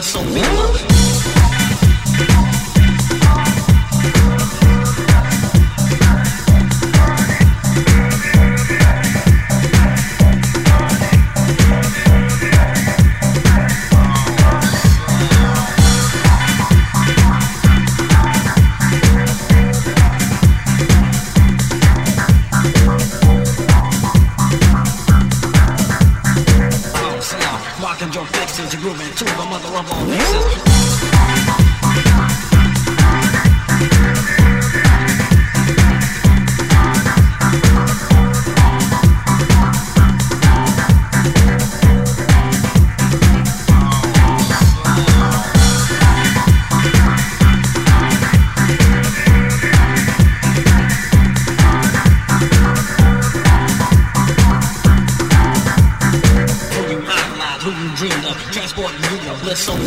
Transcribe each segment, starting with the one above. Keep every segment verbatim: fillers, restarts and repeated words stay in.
bliss of me. Rockin' your fixes, you're grooving to the mother of all mixes. Who you dreamed of, transporting you to bliss so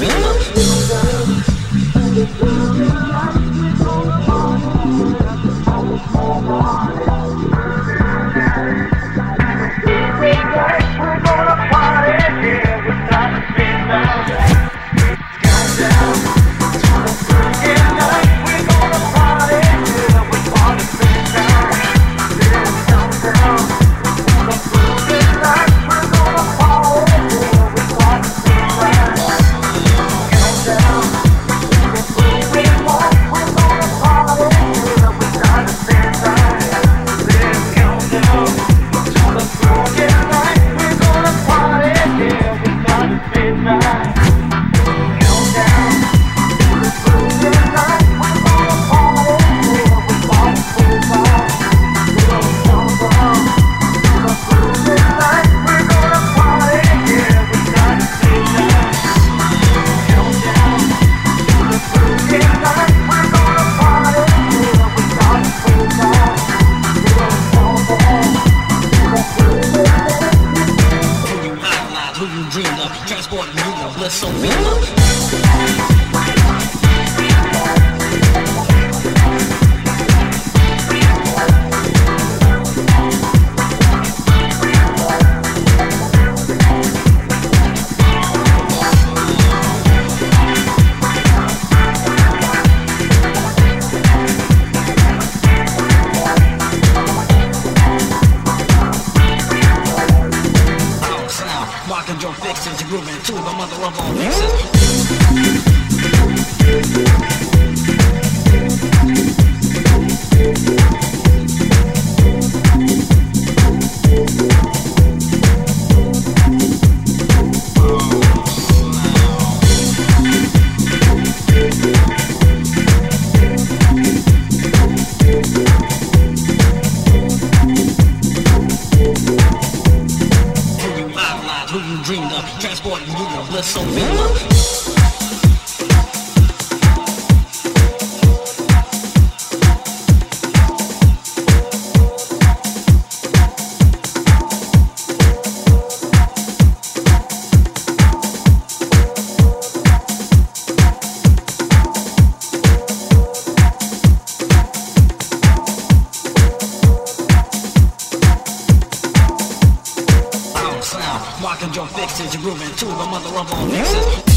transporting you to bliss so rockin' your fixes, you're grooving to the mother of all mixes. Who you dreamed of, transporting you to bliss so rockin' your fixes, you're grooving to the mother of all mixes.